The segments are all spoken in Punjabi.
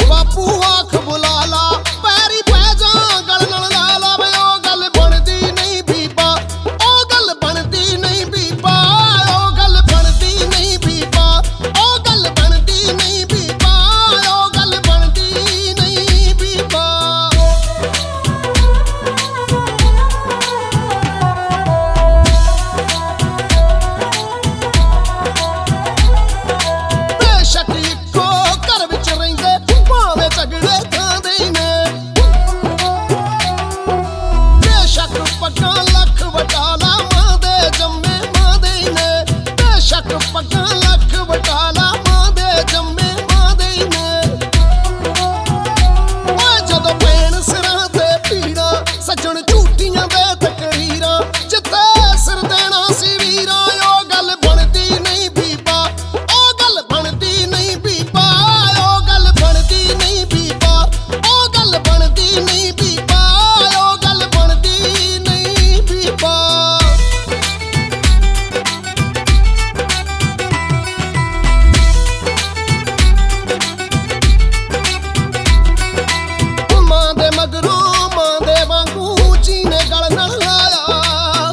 ਬਾਪੂ ਆਖ ਬੁਲਾ ਲਾ ਪੈਰੀ ਪੈ ਜਾ ਗਲ ਨਾਲ ਲਾ ਲਾ ਵੇ ਉਹ ਗੱਲ ਬਣਦੀ ਨਹੀਂ ਬੀਬਾ ਉਹ ਗੱਲ ਬਣਦੀ ਨਹੀਂ ਬੀਬਾ ਉਹ ਗੱਲ ਬਣਦੀ ਨਹੀਂ ਬੀਬਾ ਉਹ ਗੱਲ ਬਣਦੀ ਨਹੀਂ ਬੀਬਾ ਉਹ ਗੱਲ ਬਣਦੀ ਨਹੀਂ ਬੀਬਾ ਬੇਸ਼ੱਕ ਇੱਕੋ ਘਰ ਵਿੱਚ ਰਹਿੰਦੇ ਭਾਵੇਂ ਝਗੜੇ ਖਾਂਦੇ ਨੇ ਬੇਸ਼ੱਕ ਪੱਗਾਂ ਲੱਖ ਵਟਾਲਾ ਮਾਂ ਦੇ ਜੰਮੇ ਮਾਂ ਦੇ ਹੀ ਨੇ ਬੇਸ਼ੱਕ ਪੱਗਾਂ ਲੱਖ ਵਟਾਲਾ ਮਾਂ ਦੇ ਜੰਮੇ ਮਾਂ ਦੇ ਹੀ ਨੇ ਓਏ ਜਦੋਂ ਪੈਣ ਸਿਰਾਂ ਤੇ ਪੀੜਾ ਸੱਜਣ ਝੂਠੀਆਂ ਦੇ ਤਕਰੀਰਾਂ ਜਿੱਥੇ ਸਿਰ ਦੇਣਾ ਸੀ ਵੀਰਾਂ ਉਹ ਗੱਲ ਬਣਦੀ ਨਹੀਂ ਬੀਬਾ ਉਹ ਗੱਲ ਬਣਦੀ ਨਹੀਂ ਬੀਬਾ ਉਹ ਗੱਲ ਬਣਦੀ ਨਹੀਂ ਬੀਬਾ ਉਹ ਗੱਲ ਬਣਦੀ ਨਹੀਂ ਬੀਬਾ ਉਹ ਗੱਲ ਬਣਦੀ ਨਹੀਂ ਬੀਬਾ ਮਾਂ ਦੇ ਮਗਰੋਂ ਮਾਂ ਦੇ ਵਾਂਗੂ ਚੀਨੇ ਗਲ ਨਾਲ ਲਾਇਆ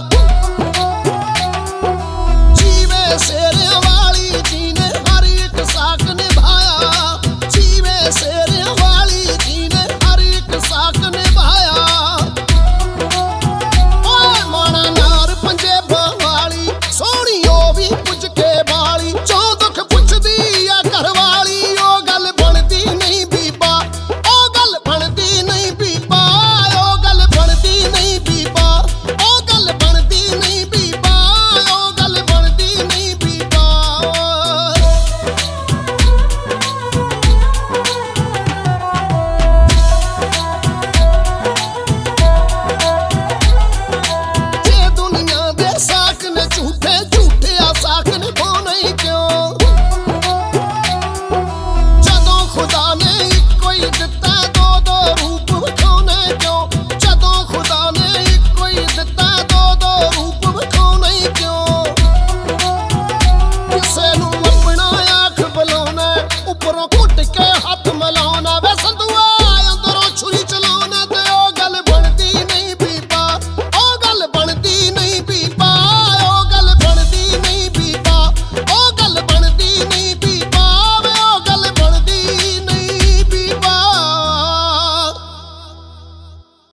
ਜੀਵੇ ਸੇਰਿਆਂ ਵਾਲੀ ਜੀਨੇ ਹਰ ਇੱਕ ਸਾਕ ਨਿਭਾਇਆ ਜੀਵੇ ਸੇਰਿਆਂ ਵਾਲੀ ਜੀਨੇ ਹਰ ਇੱਕ ਸਾਕ ਨਿਭਾਇਆ ਓਏ ਮਾਣਾ ਨਾਰ ਪੰਜੇਬਾਂ ਵਾਲੀ ਸੋਹਣੀ ਉਹ ਵੀ ਪੁੱਜ ਕੇ ਵਾਲੀ ਜੋ ਦੁੱਖ ਪੁੱਛਦੀ ਆ ਘਰ ਵਾਲੀ ਉਹ ਗੱਲ ਬਣਦੀ ਨਹੀਂ ਬੀਬਾ ਉਹ ਗੱਲ ਬਣਦੀ ਨਹੀਂ ਬੀਬਾ ਉਹ ਗੱਲ ਬਣਦੀ ਨਹੀਂ ਬੀਬਾ ਉਹ ਗੱਲ ਬਣਦੀ ਨਹੀਂ ਬੀਬਾ ਉਹ ਗੱਲ ਬਣਦੀ ਨਹੀਂ ਬੀਬਾ ਜੇ ਦੁਨੀਆ ਦੇ ਸਾਕ ਨੇ ਝੂਠੇ ਝੂਠੇ ਆ ਸਾਕ ਨਿਭਾਉਣੇ ਕਿਉਂ ਜਦੋਂ ਖੁਦਾ ਨੇ ਇੱਕੋ ਹੀ ਦਿੱਤਾ ਦੋ ਦੋ ਰੂਪ ਵਿਖਾਉਣੇ ਕਿਉਂ ਜਦੋਂ ਖੁਦਾ ਨੇ ਇੱਕੋ ਹੀ ਦਿੱਤਾ ਦੋ ਦੋ ਰੂਪ ਵਿਖਾਉਣੇ ਕਿਉਂ ਕਿਸੇ ਨੂੰ ਆਪਣਾ ਆਖ ਬੁਲਾਉਣਾ ਉੱਪਰੋਂ ਘੁੱਟ ਕੇ ਹੱਥ